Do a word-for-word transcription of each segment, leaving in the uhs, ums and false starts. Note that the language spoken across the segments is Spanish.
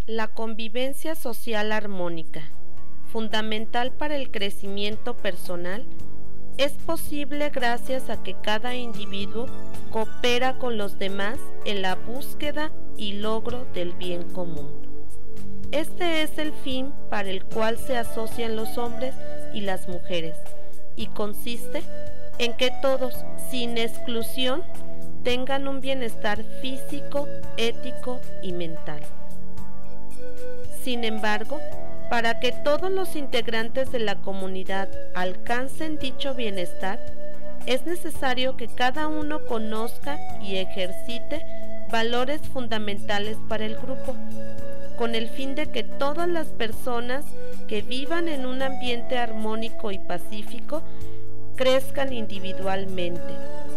La convivencia social armónica, fundamental para el crecimiento personal, es posible gracias a que cada individuo coopera con los demás en la búsqueda y logro del bien común. Este es el fin para el cual se asocian los hombres y las mujeres, y consiste en que todos, sin exclusión, tengan un bienestar físico, ético y mental. Sin embargo, para que todos los integrantes de la comunidad alcancen dicho bienestar, es necesario que cada uno conozca y ejercite valores fundamentales para el grupo, con el fin de que todas las personas que vivan en un ambiente armónico y pacífico crezcan individualmente.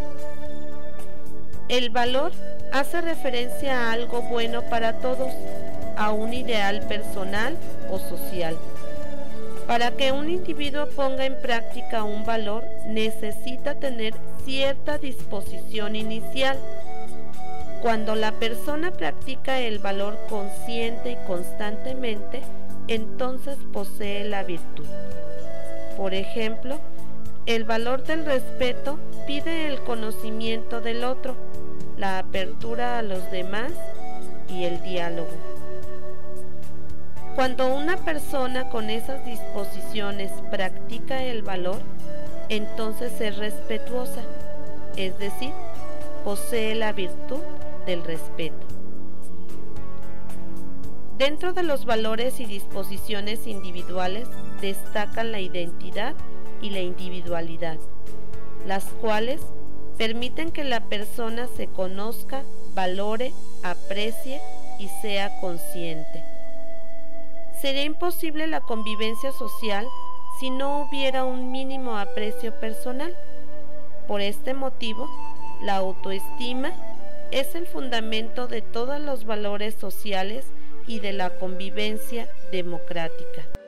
El valor hace referencia a algo bueno para todos, a un ideal personal o social. Para que un individuo ponga en práctica un valor, necesita tener cierta disposición inicial. Cuando la persona practica el valor consciente y constantemente, entonces posee la virtud. Por ejemplo, el valor del respeto pide el conocimiento del otro, la apertura a los demás y el diálogo. Cuando una persona con esas disposiciones practica el valor, entonces es respetuosa, es decir, posee la virtud del respeto. Dentro de los valores y disposiciones individuales destacan la identidad y la individualidad, las cuales permiten que la persona se conozca, valore, aprecie y sea consciente. Sería imposible la convivencia social si no hubiera un mínimo aprecio personal. Por este motivo, la autoestima es el fundamento de todos los valores sociales y de la convivencia democrática.